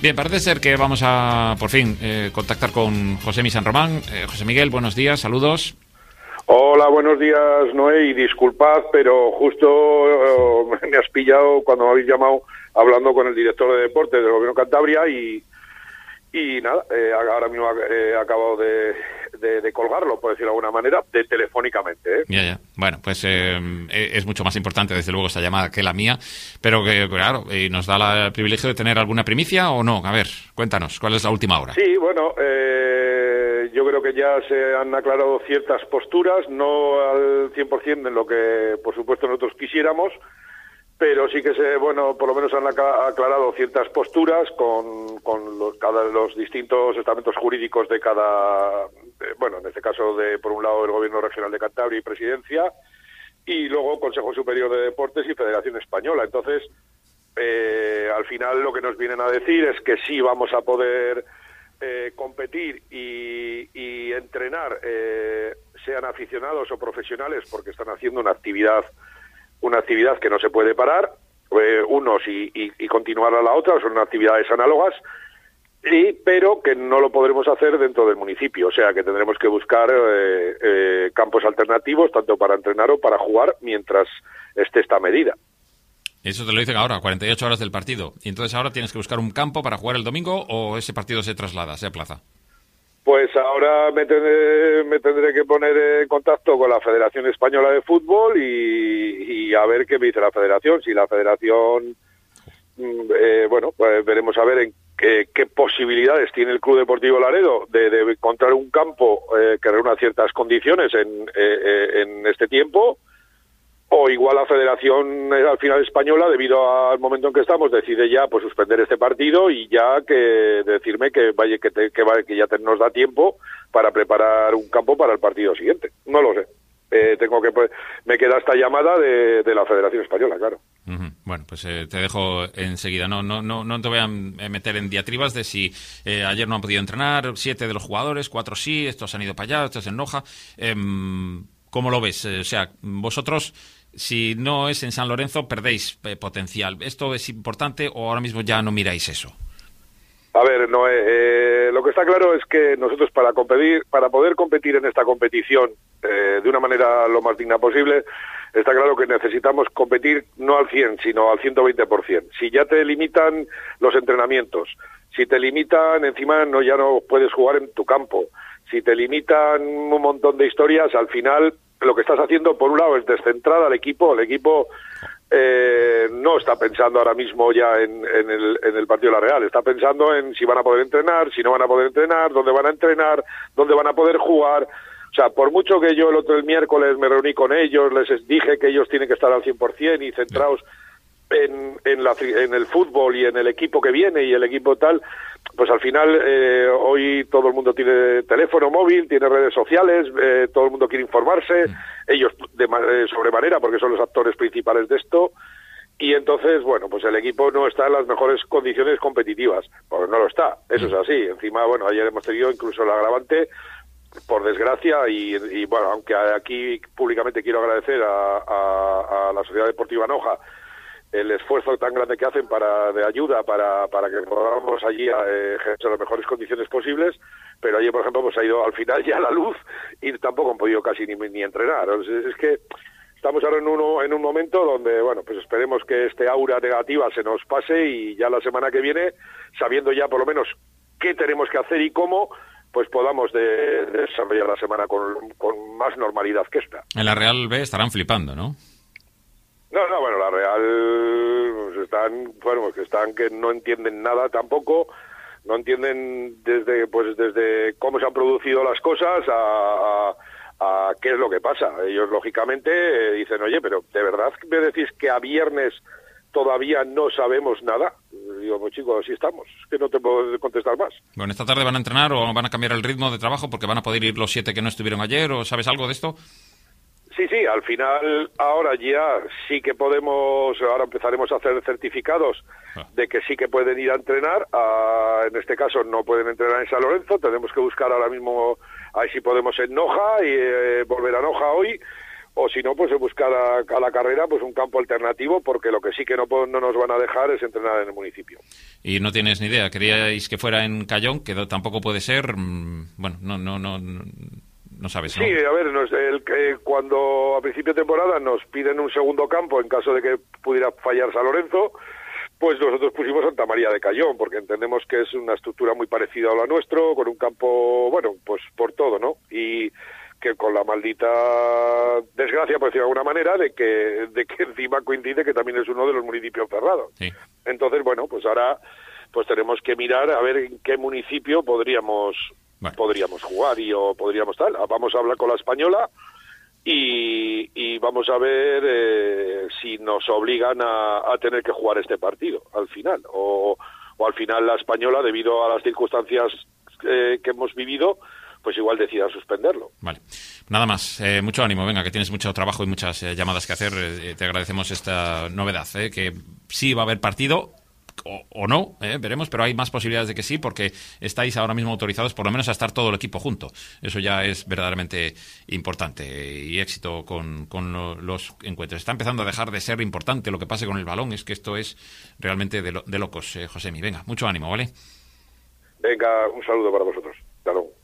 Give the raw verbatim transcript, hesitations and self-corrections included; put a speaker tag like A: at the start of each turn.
A: Bien, parece ser que vamos a, por fin, eh, contactar con Josemi San Román. Eh, José Miguel, buenos días, saludos.
B: Hola, buenos días, Noé, y disculpad, pero justo uh, me has pillado cuando me habéis llamado hablando con el director de deportes del Gobierno de Cantabria y, y nada, eh, ahora mismo he acabado de, de, de colgarlo, por decirlo de alguna manera, de telefónicamente. ¿eh?
A: Ya, ya. Bueno, pues eh, es mucho más importante, desde luego, esta llamada que la mía, pero que, claro, eh, ¿nos da la, el privilegio de tener alguna primicia o no? A ver, cuéntanos, ¿cuál es la última hora?
B: Sí, bueno, eh, yo creo que ya se han aclarado ciertas posturas, no al cien por ciento en lo que, por supuesto, nosotros quisiéramos, pero sí que se, bueno, por lo menos han aclarado ciertas posturas con, con los, cada, los distintos estamentos jurídicos de cada, de, bueno, en este caso, de por un lado el Gobierno Regional de Cantabria y Presidencia, y luego Consejo Superior de Deportes y Federación Española. Entonces, eh, al final lo que nos vienen a decir es que sí vamos a poder eh, competir y, y entrenar, eh, sean aficionados o profesionales, porque están haciendo una actividad una actividad que no se puede parar, eh, unos y, y, y continuar a la otra, son actividades análogas, y pero que no lo podremos hacer dentro del municipio, o sea que tendremos que buscar eh, eh, campos alternativos, tanto para entrenar o para jugar, mientras esté esta medida.
A: Eso te lo dicen ahora, cuarenta y ocho horas del partido, y entonces ahora tienes que buscar un campo para jugar el domingo, o ese partido se traslada, se aplaza.
B: Pues ahora me tendré, me tendré que poner en contacto con la Federación Española de Fútbol y, y a ver qué me dice la Federación. Si la Federación, eh, bueno, pues veremos a ver en qué, qué posibilidades tiene el Club Deportivo Laredo de, de encontrar un campo eh, que reúna ciertas condiciones en, eh, en este tiempo. O igual la Federación al final española, debido al momento en que estamos, decide ya pues suspender este partido y ya que decirme que vaya que, te, que, vaya, que ya te, nos da tiempo para preparar un campo para el partido siguiente. No lo sé. Eh, tengo que pues, me queda esta llamada de, de la Federación Española, claro.
A: Uh-huh. Bueno, pues eh, te dejo enseguida. No, no, no, no te voy a meter en diatribas de si eh, ayer no han podido entrenar, siete de los jugadores, cuatro sí, estos han ido para allá, estos en Noja. Eh, ¿Cómo lo ves? Eh, o sea, vosotros, si no es en San Lorenzo, perdéis eh, potencial. ¿Esto es importante o ahora mismo ya no miráis eso?
B: A ver, no, eh, lo que está claro es que nosotros para competir, para poder competir en esta competición eh, de una manera lo más digna posible, está claro que necesitamos competir no al cien, sino al ciento veinte por ciento. Si ya te limitan los entrenamientos, si te limitan, encima no ya no puedes jugar en tu campo, si te limitan un montón de historias, al final lo que estás haciendo, por un lado, es descentrar al equipo. El equipo eh, no está pensando ahora mismo ya en, en, el, en el partido de la Real, está pensando en si van a poder entrenar, si no van a poder entrenar, dónde van a entrenar, dónde van a poder jugar. O sea, por mucho que yo el otro el miércoles me reuní con ellos, les dije que ellos tienen que estar al cien por ciento y centrados en, en, la, en el fútbol y en el equipo que viene y el equipo tal, pues al final eh, hoy todo el mundo tiene teléfono móvil, tiene redes sociales, eh, todo el mundo quiere informarse, mm. ellos de eh, sobremanera porque son los actores principales de esto, y entonces, bueno, pues el equipo no está en las mejores condiciones competitivas, porque no lo está, eso mm. es así. Encima, bueno, ayer hemos tenido incluso el agravante, por desgracia, y, y bueno, aunque aquí públicamente quiero agradecer a, a, a la Sociedad Deportiva Noja el esfuerzo tan grande que hacen para de ayuda para para que podamos allí eh, ejercer las mejores condiciones posibles, pero ayer, por ejemplo, pues ha ido al final ya la luz y tampoco han podido casi ni, ni entrenar. Es, es que estamos ahora en uno en un momento donde, bueno, pues esperemos que este aura negativa se nos pase y ya la semana que viene, sabiendo ya por lo menos qué tenemos que hacer y cómo, pues podamos de, de desarrollar la semana con, con más normalidad que esta.
A: En la Real B estarán flipando, ¿no?
B: No, no, bueno, la Real pues están, bueno, que están que no entienden nada tampoco, no entienden desde pues desde cómo se han producido las cosas a, a, a qué es lo que pasa. Ellos lógicamente eh, dicen, oye, pero ¿de verdad me decís que a viernes todavía no sabemos nada? Digo, pues chicos, así estamos, es que no te puedo contestar más.
A: Bueno, ¿esta tarde van a entrenar o van a cambiar el ritmo de trabajo porque van a poder ir los siete que no estuvieron ayer, o sabes algo de esto?
B: Sí, sí, al final ahora ya sí que podemos, ahora empezaremos a hacer certificados de que sí que pueden ir a entrenar, a, en este caso no pueden entrenar en San Lorenzo, tenemos que buscar ahora mismo, ahí sí podemos en Noja y eh, volver a Noja hoy, o si no, pues de buscar a, a la carrera pues un campo alternativo, porque lo que sí que no, no nos van a dejar es entrenar en el municipio.
A: Y no tienes ni idea, queríais que fuera en Cayón, que tampoco puede ser, bueno, no, no, no, no, no sabes, ¿no?
B: Sí, a ver, nos, el, eh, cuando a principio de temporada nos piden un segundo campo en caso de que pudiera fallar San Lorenzo, pues nosotros pusimos Santa María de Cayón, porque entendemos que es una estructura muy parecida a la nuestro, con un campo, bueno, pues por todo, ¿no? Y que con la maldita desgracia, por decirlo de alguna manera, de que de que encima coincide que también es uno de los municipios cerrados.
A: Sí.
B: Entonces, bueno, pues ahora pues tenemos que mirar a ver en qué municipio podríamos bueno. podríamos jugar y o podríamos tal. Vamos a hablar con la Española y, y vamos a ver eh, si nos obligan a, a tener que jugar este partido al final, o, o al final la Española, debido a las circunstancias eh, que hemos vivido, pues igual decida suspenderlo.
A: Vale. Nada más. Eh, mucho ánimo. Venga, que tienes mucho trabajo y muchas eh, llamadas que hacer. Eh, te agradecemos esta novedad, eh, que sí va a haber partido, o, o no, eh, veremos, pero hay más posibilidades de que sí, porque estáis ahora mismo autorizados por lo menos a estar todo el equipo junto. Eso ya es verdaderamente importante, eh, y éxito con, con lo, los encuentros. Está empezando a dejar de ser importante lo que pase con el balón, es que esto es realmente de, lo, de locos, eh, Josemi. Venga, mucho ánimo, ¿vale?
B: Venga, un saludo para vosotros. Hasta luego.